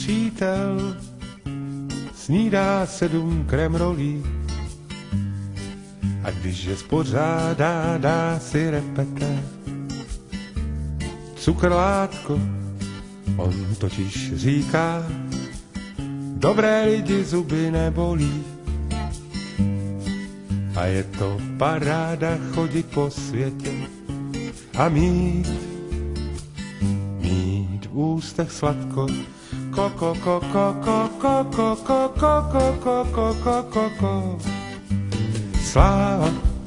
přítel snídá 7 kremrolí a když je spořádá, dá si repete. Cukrlátko, on totiž říká, dobré lidi zuby nebolí. A je to paráda chodit po světě a mít v ústech sladko. Sláva,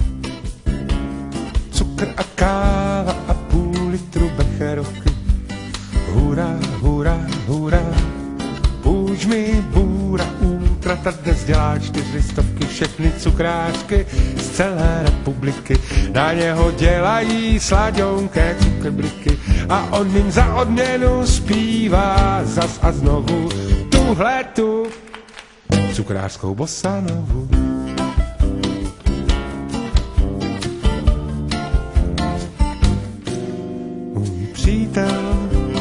cukr a káva a půl litru becherovky. Hurá, hurá, hurá, půjč mi bůra, útrata dnes dělá 400, všechny cukrářky z celé republiky. Na něho dělají slaďonké cukrbliky a on jim za odměnu zpívá zas a znovu tuhletu cukrářskou bossanovu. Můj přítel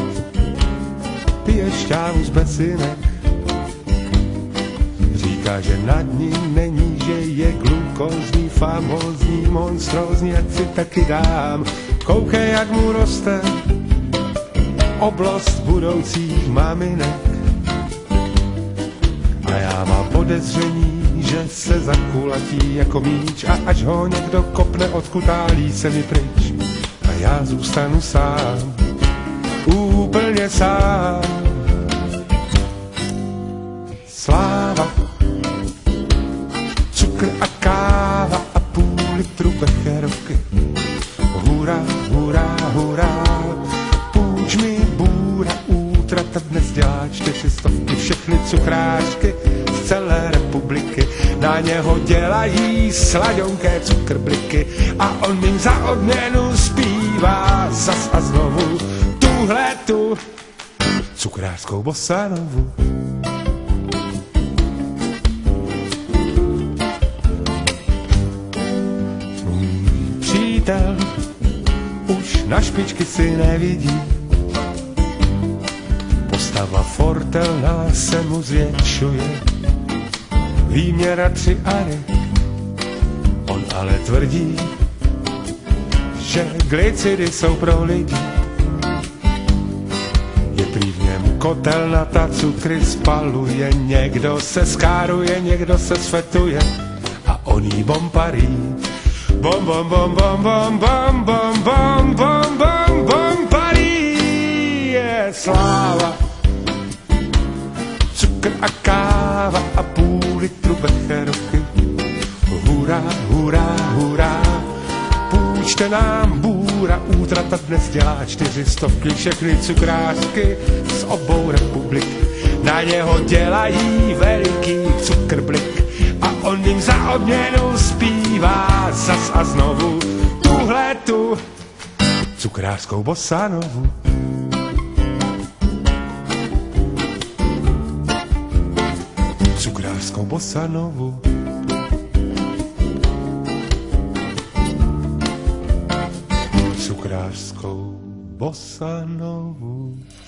pije šťávu z besinek, říká, že nad ním není, že je glukózní, famózní, monstrózní, ať si taky dám. Koukej, jak mu roste oblost budoucích maminek. A já mám podezření, že se zakulatí jako míč a až ho někdo kopne, odkutálí se mi pryč. A já zůstanu sám, úplně sám. Sláva, cukr a káva a půl litru becherovky. Hurá, hurá, hurá, půjč mi bůra, útrata dnes dělá 400, všechny cukrářky z celé republiky. Na něho dělají slaďonké cukrbliky a on jim za odměnu zpívá zas a znovu tuhletu cukrářskou bossanovu. Přítel už na špičky si nevidí, postava fortelná se mu zvětšuje, výměra 3 ary, on ale tvrdí, že glycidy jsou pro lidi. Je prý v něm kotelnata, cukry spaluje, někdo se skáruje, někdo se svetuje a on jí bomparí. Bom, bom, bom, bom, bom, bom, bom, bom, bom, bom, bom, parí je sláva, cukr a káva a půl litru becherovky. Hurá, hurá, hurá, půjčte nám bůra, útrata dnes dělá 400, všechny cukrářky z obou republik. Na něho dělají veliký cukrμπlik a on jim za odměnu zpívá zas a znovu tuhletu cukrářskou bossanovu. Cukrářskou bossanovu. Cukrářskou bossanovu.